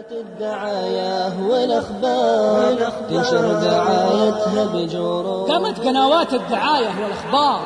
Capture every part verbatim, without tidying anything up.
الدعايا والأخبار تنشر دعايتها بجورة. قامت قنوات الدعاية والأخبار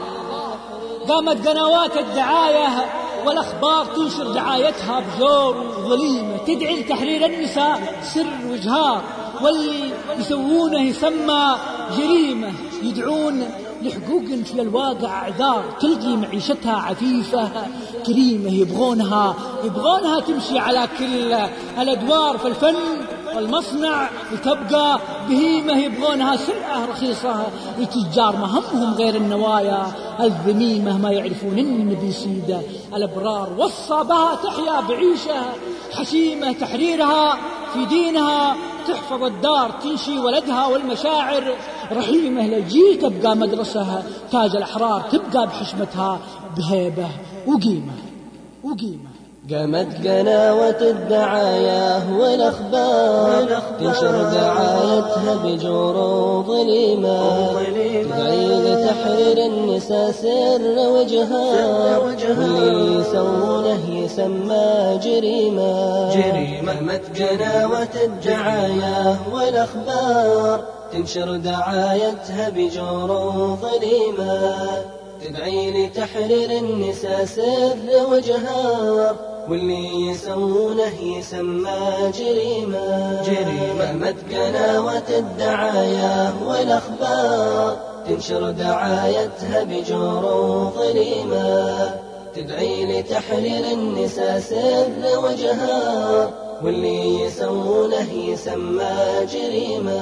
قامت قنوات الدعاية والأخبار تنشر دعايتها بجور وظليمة، تدعي لتحرير النساء سر وجهار، واللي يسوونه يسمى جريمة، يدعون لحقوق مثل الواقع أعذار، تلقي معيشتها عفيفة كريمة، يبغونها يبغونها تمشي على كل الأدوار في الفن والمصنع لتبقى بهيمة، يبغونها سلعة رخيصة لتجار ما همهم غير النوايا الذميمة، ما يعرفون إن بيسيدة الأبرار وصى بها تحيا بعيشة حشيمة، تحريرها في دينها تحفظ الدار، تنشي ولدها والمشاعر رحيمة، للجيل تبقى مدرسها تاج الأحرار، تبقى بحشمتها بهيبة وقيمة وقيمة. قامت قنوات الدعايا والأخبار تنشر دعايتها بجورة ظليمة، تدعي لتحرير النساء سر وجهار، واللي يسوونه يسمى جريمة. قامت قنوات الدعايا والأخبار تنشر دعايتها بجورة ظليمة، تدعي لتحرير النساء سر وجهار، واللي يسوونه يسمى جريمة. قامت قنوات الدعايا والأخبار تنشر دعايتها بجورة ظليمة، تدعي لتحرير النساء سر وجهار، واللي يسوونه يسمى جريمة.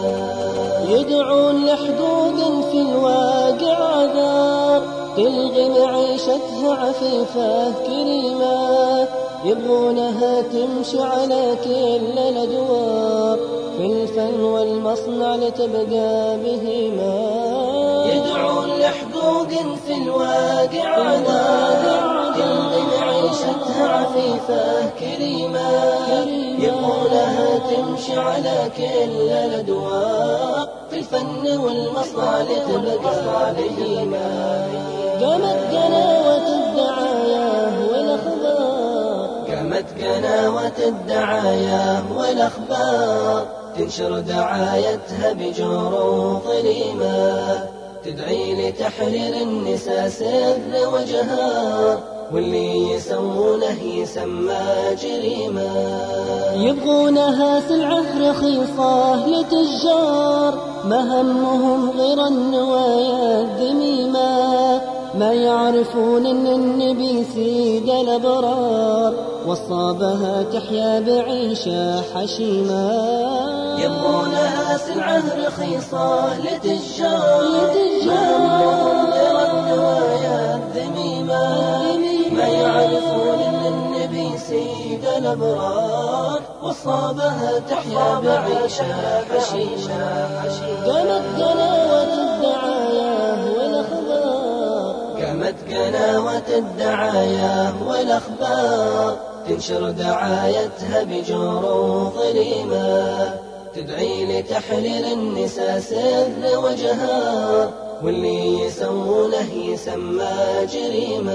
يدعون لحقوق في الواقع عذار، تلغي معيشتها عفيفة كريمة، يبغونها تمشي على كل الأدوار، في الفن والمصنع لتبقى بهيمة. يدعون لحقوق في الواقع عذار، تلغي معيشتها عفيفة كريمة، يبغونها تمشي على كل الأدوار، في الفن والمصنع لتبقى بهيمة. قامت قنوات الدعايا والأخبار قامت قنوات الدعايا والأخبار تنشر دعايتها بجورة ظليمة، تدعي لتحرير النساء سر وجهار، واللي يسوونه يسمى جريمة. يبغونها سلعة رخيصة لتجار، ما همهم غير النوايا الذميمة، ما يعرفون ان النبي سيد الابرار، وصى بها تحيا بعيشة حشيمة. يبغونها سلعة رخيصة لتجار، ما همهم غير النوايا الذميمة، ما يعرفون ان النبي سيد الابرار، وصى بها تحيا بعيشة حشيمة. قامت قنوات الدعايا والأخبار قامت قنوات الدعايا والأخبار تنشر دعايتها بجورة ظليمة، تدعي لتحرير النساء سر وجهار، واللي يسوونه يسمى جريمة.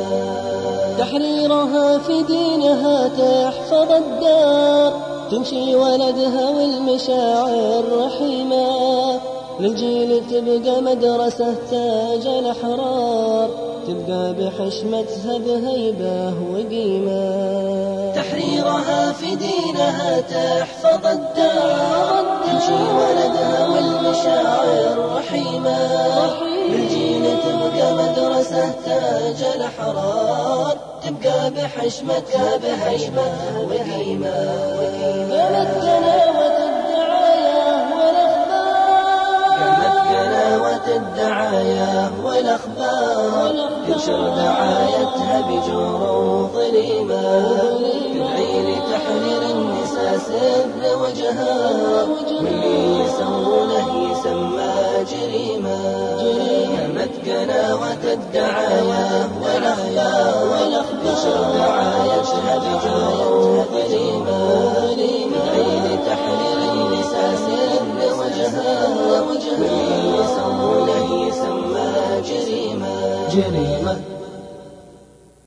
تحريرها في دينها تحفظ الدار، تمشي ولدها والمشاعر رحيمة، للجيل تبقى مدرسة تاج الأحرار، تبقى بحشمتها بهيبة وقيمة. تحريرها في دينها تحفظ الدار، تمشي ولدها والمشاعر رحيمة، للجيل تبقى مدرسة تاج الأحرار، تبقى بحشمتها بهيبة وقيمة. قامت قنوات الدعايا والأخبار قامت قنوات الدعايا والأخبار تنشر دعايتها بجورة ظليمة، تدعي لتحرير النساء سر وجهار، واللي يسوونه يسمى جريمة. قامت قنوات الدعايا والأخبار تنشر